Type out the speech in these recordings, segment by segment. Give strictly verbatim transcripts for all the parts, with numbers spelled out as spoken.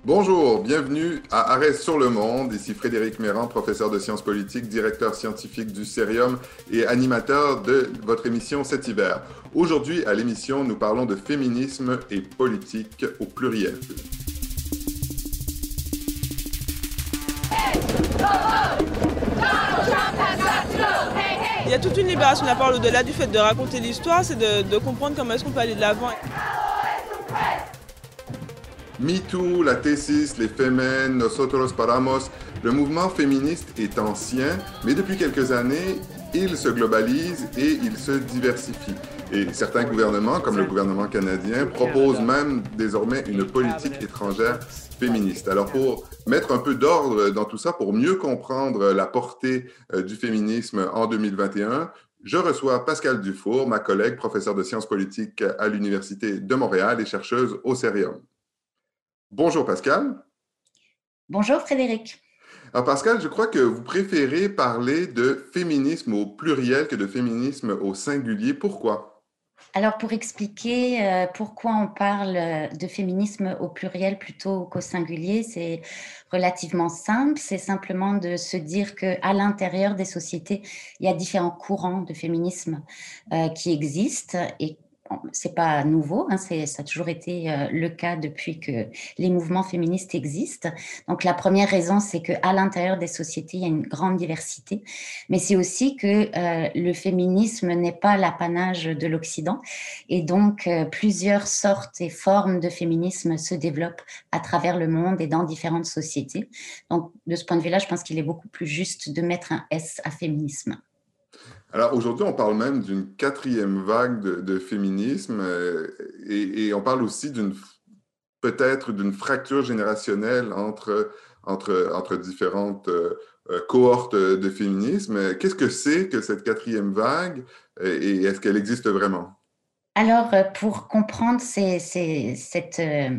Bonjour, bienvenue à Arrêt sur le monde. Ici Frédéric Mérand, professeur de sciences politiques, directeur scientifique du Cerium et animateur de votre émission cet hiver. Aujourd'hui, à l'émission, nous parlons de féminisme et politique au pluriel. Il y a toute une libération de la parole au-delà du fait de raconter l'histoire, c'est de, de comprendre comment est-ce qu'on peut aller de l'avant. MeToo, la Tesis, les Femen, Nosotros Paramos, le mouvement féministe est ancien, mais depuis quelques années, il se globalise et il se diversifie. Et certains gouvernements, comme le gouvernement canadien, proposent même désormais une politique étrangère féministe. Alors pour mettre un peu d'ordre dans tout ça, pour mieux comprendre la portée du féminisme en deux mille vingt et un, je reçois Pascale Dufour, ma collègue, professeure de sciences politiques à l'Université de Montréal et chercheuse au Cerium. Bonjour Pascal. Bonjour Frédéric. Alors Pascal, je crois que vous préférez parler de féminisme au pluriel que de féminisme au singulier. Pourquoi? Alors pour expliquer euh, pourquoi on parle de féminisme au pluriel plutôt qu'au singulier, c'est relativement simple. C'est simplement de se dire qu'à l'intérieur des sociétés, il y a différents courants de féminisme euh, qui existent et c'est pas nouveau, hein, c'est, ça a toujours été euh, le cas depuis que les mouvements féministes existent. Donc la première raison, c'est qu'à l'intérieur des sociétés, il y a une grande diversité, mais c'est aussi que euh, le féminisme n'est pas l'apanage de l'Occident, et donc euh, plusieurs sortes et formes de féminisme se développent à travers le monde et dans différentes sociétés. Donc de ce point de vue-là, je pense qu'il est beaucoup plus juste de mettre un S à féminisme. Alors aujourd'hui, on parle même d'une quatrième vague de, de féminisme euh, et, et on parle aussi d'une peut-être d'une fracture générationnelle entre, entre, entre différentes euh, cohortes de féminisme. Qu'est-ce que c'est que cette quatrième vague et est-ce qu'elle existe vraiment? Alors, pour comprendre ces, ces, cette... Euh,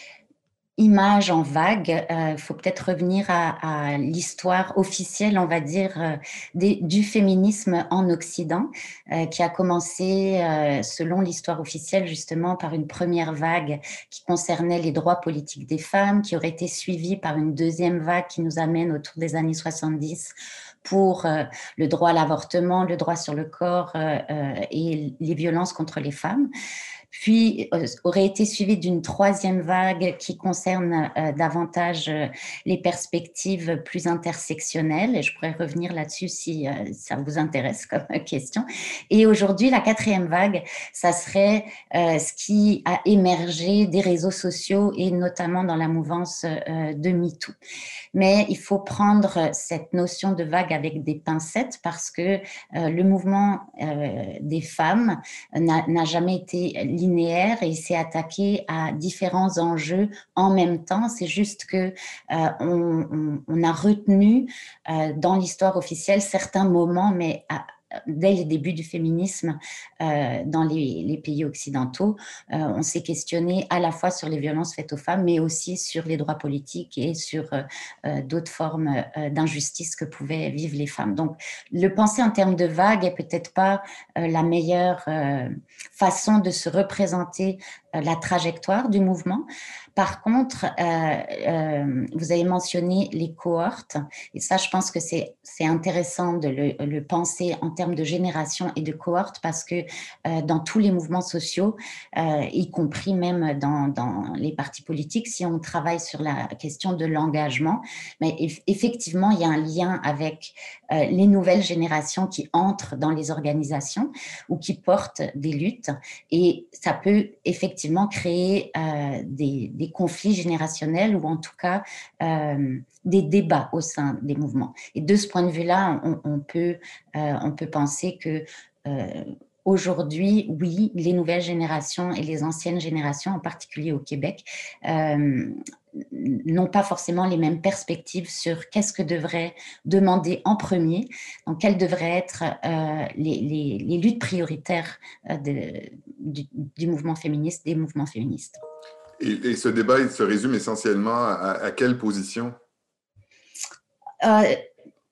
image en vague, il euh, faut peut-être revenir à, à l'histoire officielle, on va dire, euh, des, du féminisme en Occident, euh, qui a commencé, euh, selon l'histoire officielle, justement, par une première vague qui concernait les droits politiques des femmes, qui aurait été suivie par une deuxième vague qui nous amène autour des années soixante-dix pour euh, le droit à l'avortement, le droit sur le corps euh, euh, et les violences contre les femmes. Puis euh, aurait été suivi d'une troisième vague qui concerne euh, davantage euh, les perspectives plus intersectionnelles, et je pourrais revenir là-dessus si euh, ça vous intéresse comme question. Et aujourd'hui, la quatrième vague, ça serait euh, ce qui a émergé des réseaux sociaux et notamment dans la mouvance euh, de MeToo. Mais il faut prendre cette notion de vague avec des pincettes parce que euh, le mouvement euh, des femmes n'a, n'a jamais été linéaire et il s'est attaqué à différents enjeux en même temps. C'est juste que euh, on, on, on a retenu euh, dans l'histoire officielle certains moments, mais à, dès les débuts du féminisme euh, dans les, les pays occidentaux, euh, on s'est questionné à la fois sur les violences faites aux femmes, mais aussi sur les droits politiques et sur euh, d'autres formes euh, d'injustice que pouvaient vivre les femmes. Donc, le penser en termes de vagues est peut-être pas euh, la meilleure euh, façon de se représenter euh, la trajectoire du mouvement. Par contre, euh, euh, vous avez mentionné les cohortes, et ça, je pense que c'est, c'est intéressant de le, le penser en termes de génération et de cohorte, parce que euh, dans tous les mouvements sociaux, euh, y compris même dans, dans les partis politiques, si on travaille sur la question de l'engagement, mais effectivement, il y a un lien avec euh, les nouvelles générations qui entrent dans les organisations ou qui portent des luttes, et ça peut effectivement créer euh, des, des conflits générationnels ou en tout cas euh, des débats au sein des mouvements. Et de ce point de vue-là, on, on, peut, euh, on peut penser que euh, aujourd'hui, oui, les nouvelles générations et les anciennes générations, en particulier au Québec, euh, n'ont pas forcément les mêmes perspectives sur qu'est-ce que devrait demander en premier, donc quelles devraient être euh, les, les, les luttes prioritaires euh, de, du, du mouvement féministe, des mouvements féministes. Et, et ce débat, il se résume essentiellement à, à quelle position? Euh,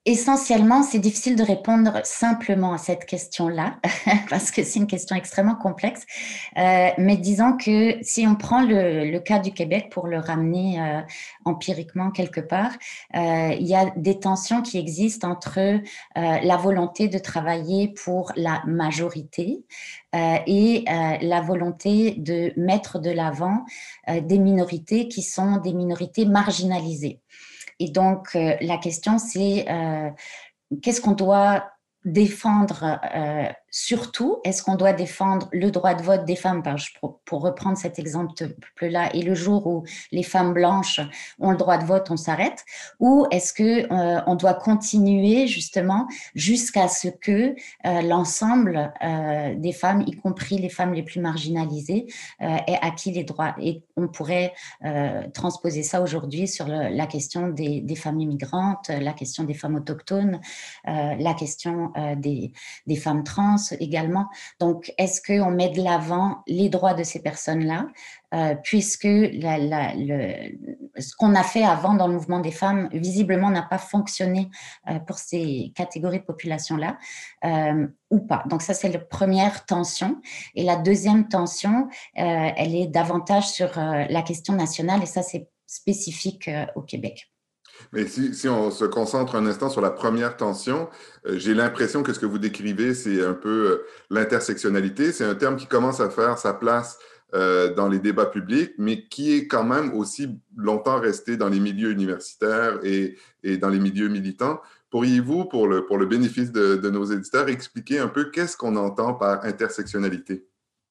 Essentiellement, c'est difficile de répondre simplement à cette question-là, parce que c'est une question extrêmement complexe. Euh, mais disons que si on prend le, le cas du Québec pour le ramener euh, empiriquement quelque part, euh, il y a des tensions qui existent entre euh, la volonté de travailler pour la majorité euh, et euh, la volonté de mettre de l'avant euh, des minorités qui sont des minorités marginalisées. Et donc, euh, la question, c'est euh, qu'est-ce qu'on doit défendre euh, surtout? Est-ce qu'on doit défendre le droit de vote des femmes, pour, pour reprendre cet exemple-là, et le jour où les femmes blanches ont le droit de vote, on s'arrête? Ou est-ce qu'on euh, doit continuer justement jusqu'à ce que euh, l'ensemble euh, des femmes, y compris les femmes les plus marginalisées, euh, aient acquis les droits? Et on pourrait euh, transposer ça aujourd'hui sur le, la question des, des femmes immigrantes, la question des femmes autochtones, euh, la question euh, des, des femmes trans également. Donc, est-ce qu'on met de l'avant les droits de ces personnes-là, euh, puisque la, la, le, ce qu'on a fait avant dans le mouvement des femmes, visiblement, n'a pas fonctionné euh, pour ces catégories de population-là, euh, ou pas. Donc, ça, c'est la première tension. Et la deuxième tension, euh, elle est davantage sur euh, la question nationale, et ça, c'est spécifique euh, au Québec. Mais si, si on se concentre un instant sur la première tension, euh, j'ai l'impression que ce que vous décrivez, c'est un peu euh, l'intersectionnalité. C'est un terme qui commence à faire sa place euh, dans les débats publics, mais qui est quand même aussi longtemps resté dans les milieux universitaires et, et dans les milieux militants. Pourriez-vous, pour le, pour le bénéfice de, de nos éditeurs, expliquer un peu qu'est-ce qu'on entend par intersectionnalité?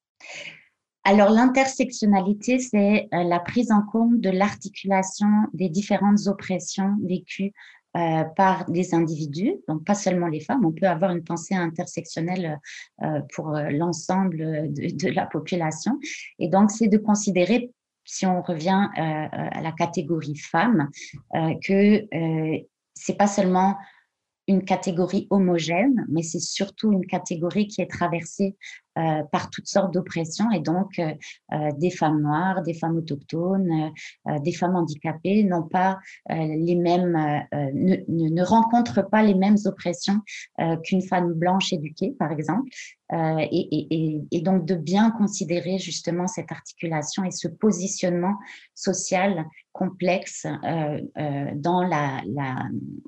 Alors, l'intersectionnalité, c'est euh, la prise en compte de l'articulation des différentes oppressions vécues euh, par des individus, donc pas seulement les femmes. On peut avoir une pensée intersectionnelle euh, pour euh, l'ensemble de, de la population. Et donc, c'est de considérer, si on revient euh, à la catégorie femme, euh, que euh, c'est pas seulement une catégorie homogène, mais c'est surtout une catégorie qui est traversée euh, par toutes sortes d'oppressions, et donc euh, euh, des femmes noires, des femmes autochtones, euh, des femmes handicapées n'ont pas euh, les mêmes, euh, ne, ne rencontrent pas les mêmes oppressions euh, qu'une femme blanche éduquée, par exemple, euh, et, et, et donc de bien considérer justement cette articulation et ce positionnement social complexe euh, euh, dans la, la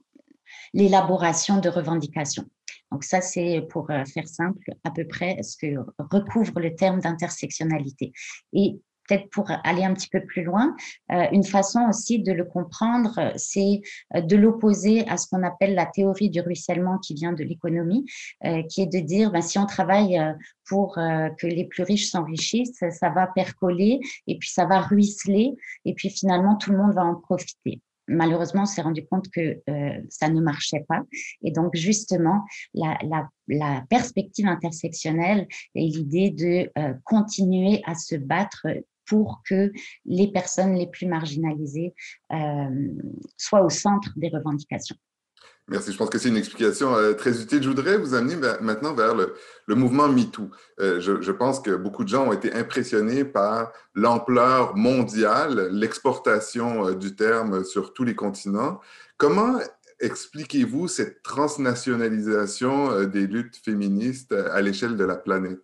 l'élaboration de revendications. Donc ça, c'est, pour faire simple, à peu près ce que recouvre le terme d'intersectionnalité. Et peut-être pour aller un petit peu plus loin, euh, une façon aussi de le comprendre, c'est de l'opposer à ce qu'on appelle la théorie du ruissellement qui vient de l'économie, euh, qui est de dire, ben, si on travaille pour euh, que les plus riches s'enrichissent, ça va percoler et puis ça va ruisseler et puis finalement tout le monde va en profiter. Malheureusement, on s'est rendu compte que euh, ça ne marchait pas. Et donc, justement, la, la, la perspective intersectionnelle est l'idée de euh, continuer à se battre pour que les personnes les plus marginalisées euh, soient au centre des revendications. Merci, je pense que c'est une explication euh, très utile. Je voudrais vous amener vers, maintenant vers le, le mouvement MeToo. Euh, je, je pense que beaucoup de gens ont été impressionnés par l'ampleur mondiale, l'exportation euh, du terme sur tous les continents. Comment expliquez-vous cette transnationalisation euh, des luttes féministes à l'échelle de la planète?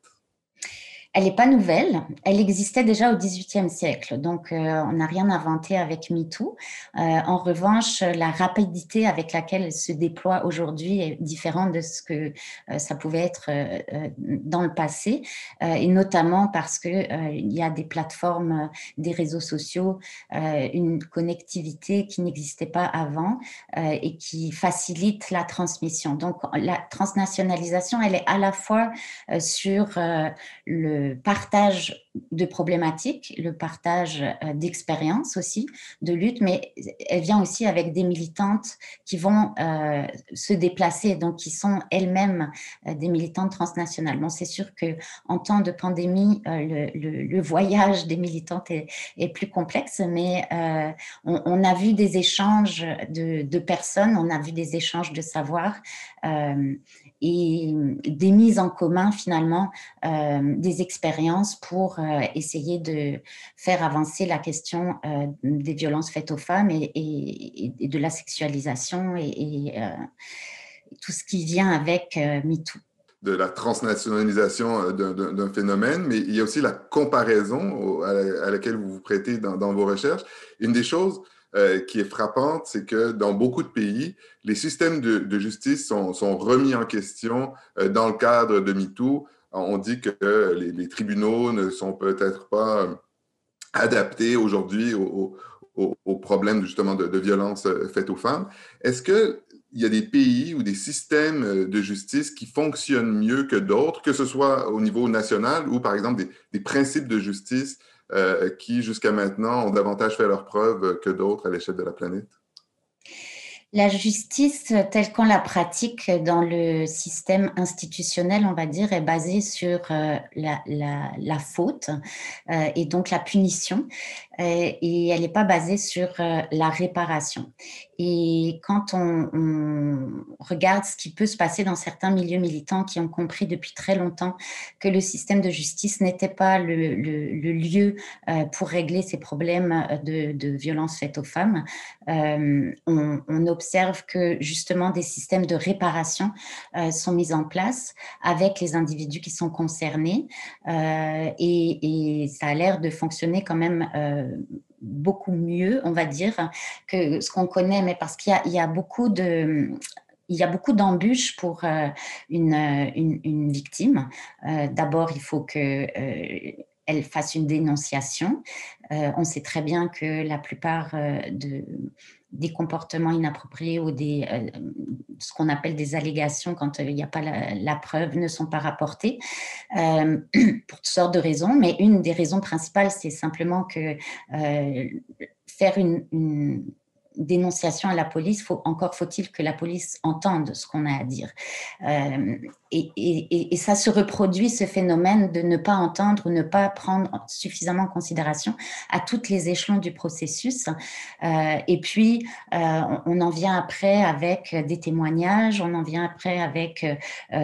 Elle n'est pas nouvelle, elle existait déjà au dix-huitième siècle, donc euh, on n'a rien inventé avec MeToo. Euh, en revanche, la rapidité avec laquelle elle se déploie aujourd'hui est différente de ce que euh, ça pouvait être euh, dans le passé, euh, et notamment parce que euh, il y a des plateformes, euh, des réseaux sociaux, euh, une connectivité qui n'existait pas avant euh, et qui facilite la transmission. Donc la transnationalisation, elle est à la fois euh, sur euh, le partage de problématiques, le partage d'expériences aussi, de lutte, mais elle vient aussi avec des militantes qui vont euh, se déplacer, donc qui sont elles-mêmes euh, des militantes transnationales. Bon, c'est sûr qu'en temps de pandémie, euh, le, le, le voyage des militantes est, est plus complexe, mais euh, on, on a vu des échanges de, de personnes, on a vu des échanges de savoir euh, et des mises en commun finalement, euh, des expériences pour euh, essayer de faire avancer la question euh, des violences faites aux femmes et, et, et de la sexualisation et, et euh, tout ce qui vient avec euh, MeToo. De la transnationalisation d'un, d'un, d'un phénomène, mais il y a aussi la comparaison à, la, à laquelle vous vous prêtez dans, dans vos recherches. Une des choses euh, qui est frappante, c'est que dans beaucoup de pays, les systèmes de, de justice sont, sont remis en question euh, dans le cadre de MeToo. On dit que euh, les, les tribunaux ne sont peut-être pas euh, adaptés aujourd'hui aux, aux, aux problèmes justement de, de violence faites aux femmes. Est-ce que il y a des pays ou des systèmes de justice qui fonctionnent mieux que d'autres, que ce soit au niveau national ou, par exemple, des, des principes de justice euh, qui, jusqu'à maintenant, ont davantage fait leur preuve que d'autres à l'échelle de la planète? La justice, telle qu'on la pratique dans le système institutionnel, on va dire, est basée sur euh, la, la, la faute euh, et donc la punition, euh, et elle n'est pas basée sur euh, la réparation. Et quand on, on regarde ce qui peut se passer dans certains milieux militants qui ont compris depuis très longtemps que le système de justice n'était pas le, le, le lieu euh, pour régler ces problèmes de, de violence faite aux femmes, euh, on, on observe que justement des systèmes de réparation euh, sont mis en place avec les individus qui sont concernés euh, et, et ça a l'air de fonctionner quand même euh, beaucoup mieux, on va dire, que ce qu'on connaît, mais parce qu'il y a, il y a beaucoup de... Il y a beaucoup d'embûches pour euh, une, une, une victime. Euh, d'abord, il faut que... Euh, elle fasse une dénonciation. Euh, on sait très bien que la plupart euh, de, des comportements inappropriés ou des, euh, ce qu'on appelle des allégations quand il n'y a pas la, la preuve ne sont pas rapportés euh, pour toutes sortes de raisons. Mais une des raisons principales, c'est simplement que euh, faire une, une dénonciation à la police, faut, encore faut-il que la police entende ce qu'on a à dire. Euh, et, et, et ça se reproduit, ce phénomène de ne pas entendre ou ne pas prendre suffisamment en considération à tous les échelons du processus. Euh, et puis, euh, on en vient après avec des témoignages, on en vient après avec euh,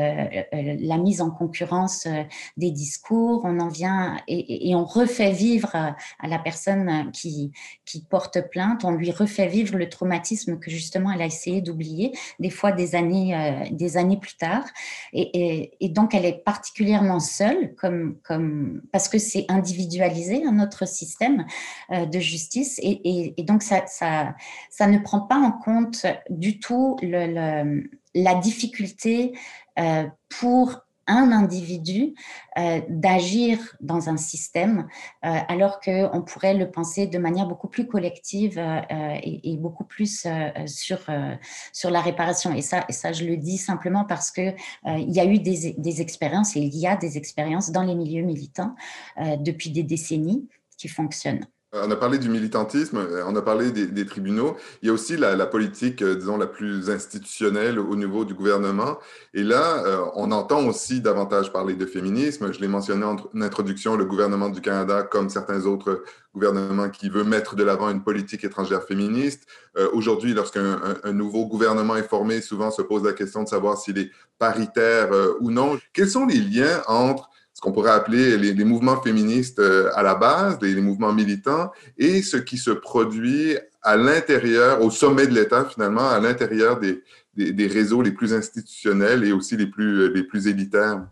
la mise en concurrence des discours, on en vient et, et on refait vivre à la personne qui, qui porte plainte, on lui refait vivre le traumatisme que justement elle a essayé d'oublier, des fois des années, euh, des années plus tard. Et, et, et donc, elle est particulièrement seule, comme, comme, parce que c'est individualisé, un autre système euh, de justice. Et, et, et donc, ça, ça, ça ne prend pas en compte du tout le, le, la difficulté euh, pour un individu euh, d'agir dans un système, euh, alors qu'on pourrait le penser de manière beaucoup plus collective euh, et, et beaucoup plus euh, sur, euh, sur la réparation. Et ça, et ça, je le dis simplement parce qu'il euh, y a eu des, des expériences, et il y a des expériences dans les milieux militants euh, depuis des décennies qui fonctionnent. On a parlé du militantisme, on a parlé des, des tribunaux. Il y a aussi la, la politique, euh, disons, la plus institutionnelle au niveau du gouvernement. Et là, euh, on entend aussi davantage parler de féminisme. Je l'ai mentionné en, en introduction, le gouvernement du Canada, comme certains autres gouvernements qui veut mettre de l'avant une politique étrangère féministe. Euh, aujourd'hui, lorsqu'un un, un nouveau gouvernement est formé, souvent se pose la question de savoir s'il est paritaire euh, ou non. Quels sont les liens entre ce qu'on pourrait appeler les, les mouvements féministes à la base, les, les mouvements militants, et ce qui se produit à l'intérieur, au sommet de l'État finalement, à l'intérieur des, des, des réseaux les plus institutionnels et aussi les plus, les plus élitaires?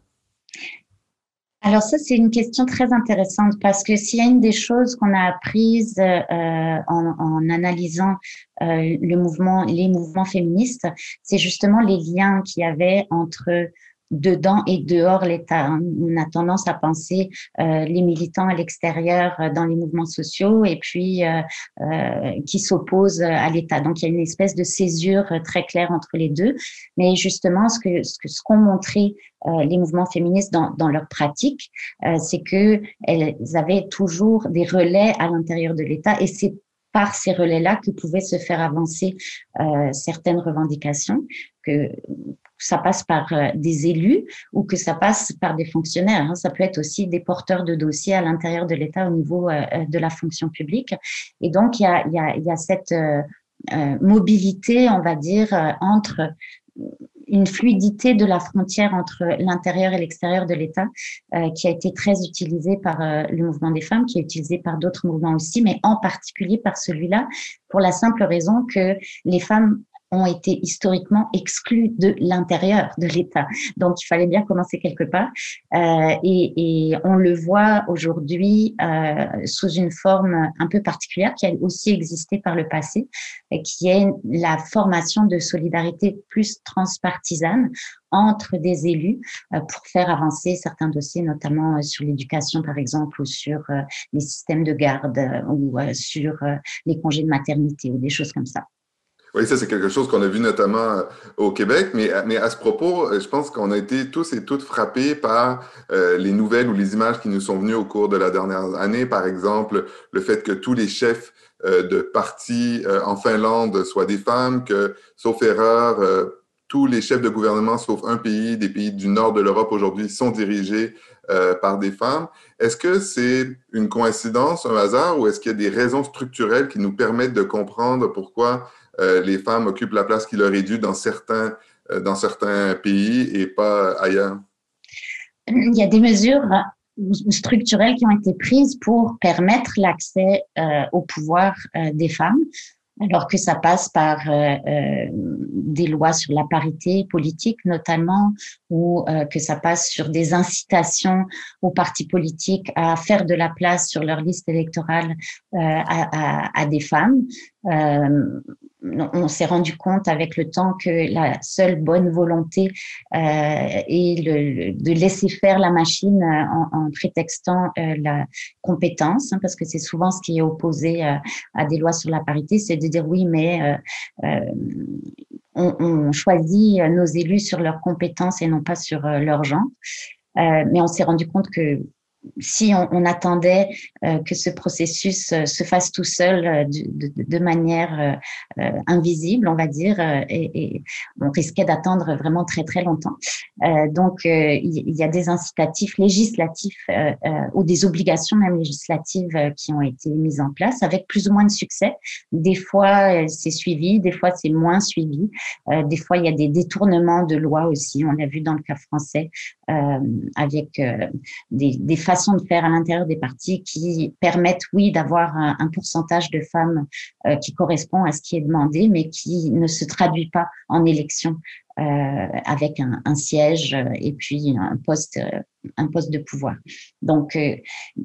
Alors ça, c'est une question très intéressante parce que s'il y a une des choses qu'on a apprises euh, en, en analysant euh, le mouvement, les mouvements féministes, c'est justement les liens qu'il y avait entre dedans et dehors l'État. On a tendance à penser euh, les militants à l'extérieur euh, dans les mouvements sociaux et puis euh, euh, qui s'opposent à l'État. Donc, il y a une espèce de césure très claire entre les deux. Mais justement, ce que ce que ce qu'ont montré euh, les mouvements féministes dans, dans leur pratique, euh, c'est que elles avaient toujours des relais à l'intérieur de l'État et c'est par ces relais-là que pouvaient se faire avancer euh, certaines revendications, que ça passe par euh, des élus ou que ça passe par des fonctionnaires. Hein. Ça peut être aussi des porteurs de dossiers à l'intérieur de l'État au niveau euh, de la fonction publique. Et donc, il y a, il y a, il y a cette euh, euh, mobilité, on va dire, euh, entre une fluidité de la frontière entre l'intérieur et l'extérieur de l'État euh, qui a été très utilisée par euh, le mouvement des femmes, qui est utilisée par d'autres mouvements aussi, mais en particulier par celui-là, pour la simple raison que les femmes ont été historiquement exclus de l'intérieur de l'État. Donc, il fallait bien commencer quelque part. Euh, et, et on le voit aujourd'hui euh, sous une forme un peu particulière qui a aussi existé par le passé, et qui est la formation de solidarité plus transpartisane entre des élus euh, pour faire avancer certains dossiers, notamment euh, sur l'éducation, par exemple, ou sur euh, les systèmes de garde, euh, ou euh, sur euh, les congés de maternité, ou des choses comme ça. Oui, ça, c'est quelque chose qu'on a vu notamment au Québec, mais, mais à ce propos, je pense qu'on a été tous et toutes frappés par euh, les nouvelles ou les images qui nous sont venues au cours de la dernière année. Par exemple, le fait que tous les chefs euh, de partis euh, en Finlande soient des femmes, que, sauf erreur, euh, tous les chefs de gouvernement, sauf un pays, des pays du nord de l'Europe aujourd'hui, sont dirigés euh, par des femmes. Est-ce que c'est une coïncidence, un hasard, ou est-ce qu'il y a des raisons structurelles qui nous permettent de comprendre pourquoi Euh, les femmes occupent la place qui leur est due dans certains, euh, dans certains pays et pas ailleurs? Il y a des mesures structurelles qui ont été prises pour permettre l'accès euh, au pouvoir euh, des femmes, alors que ça passe par euh, euh, des lois sur la parité politique notamment, ou euh, que ça passe sur des incitations aux partis politiques à faire de la place sur leur liste électorale euh, à, à, à des femmes. Euh, on s'est rendu compte avec le temps que la seule bonne volonté euh, est le, le, de laisser faire la machine en, en prétextant euh, la compétence, hein, parce que c'est souvent ce qui est opposé euh, à des lois sur la parité, c'est de dire oui, mais euh, euh, on, on choisit nos élus sur leurs compétences et non pas sur euh, leur genre. Euh, mais on s'est rendu compte que si on, on attendait euh, que ce processus euh, se fasse tout seul euh, de, de, de manière euh, euh, invisible, on va dire, euh, et, et on risquait d'attendre vraiment très très longtemps. Euh, donc, euh, il, il y a des incitatifs législatifs euh, euh, ou des obligations même législatives euh, qui ont été mises en place avec plus ou moins de succès. Des fois, euh, c'est suivi, des fois, c'est moins suivi. Euh, des fois, il y a des détournements de lois aussi. On l'a vu dans le cas français euh, avec euh, des, des façons de faire à l'intérieur des partis qui permettent, oui, d'avoir un, un pourcentage de femmes euh, qui correspond à ce qui est demandé, mais qui ne se traduit pas en élection euh, avec un, un siège et puis un poste, un poste de pouvoir. Donc, euh,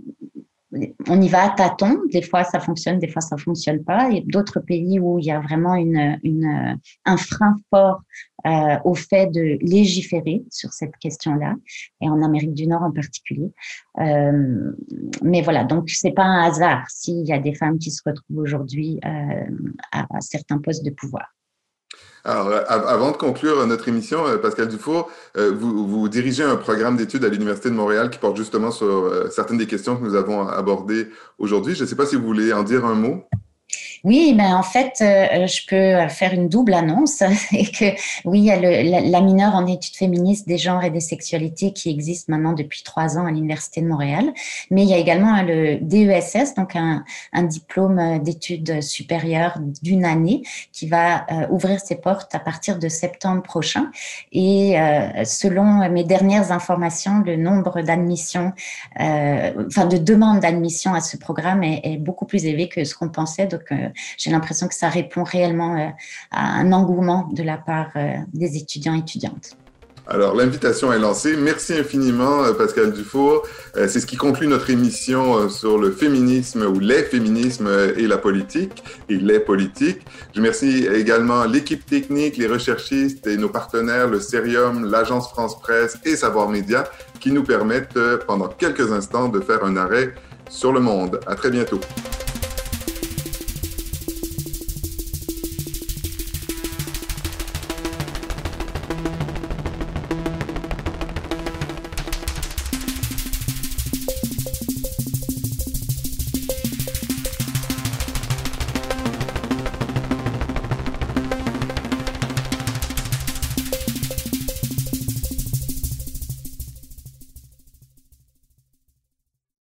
on y va à tâtons. Des fois, ça fonctionne, des fois, ça fonctionne pas. Et d'autres pays où il y a vraiment une, une, un frein fort euh, au fait de légiférer sur cette question-là, et en Amérique du Nord en particulier. Euh, mais voilà, donc c'est pas un hasard s'il y a des femmes qui se retrouvent aujourd'hui euh, à, à certains postes de pouvoir. Alors, avant de conclure notre émission, Pascale Dufour, vous, vous dirigez un programme d'études à l'Université de Montréal qui porte justement sur certaines des questions que nous avons abordées aujourd'hui. Je ne sais pas si vous voulez en dire un mot. Oui, ben en fait, euh, je peux faire une double annonce et que oui, il y a le, la, la mineure en études féministes des genres et des sexualités qui existe maintenant depuis trois ans à l'Université de Montréal, mais il y a également le D E S S, donc un, un diplôme d'études supérieures d'une année qui va euh, ouvrir ses portes à partir de septembre prochain. Et euh, selon mes dernières informations, le nombre d'admissions, euh, enfin de demandes d'admission à ce programme est, est beaucoup plus élevé que ce qu'on pensait. Donc, euh, j'ai l'impression que ça répond réellement euh, à un engouement de la part euh, des étudiants et étudiantes. Alors, l'invitation est lancée. Merci infiniment, Pascale Dufour. Euh, c'est ce qui conclut notre émission euh, sur le féminisme ou les féminismes et la politique et les politiques. Je remercie également l'équipe technique, les recherchistes et nos partenaires, le Cerium, l'Agence France Presse et Savoir Média, qui nous permettent euh, pendant quelques instants de faire un arrêt sur le monde. À très bientôt.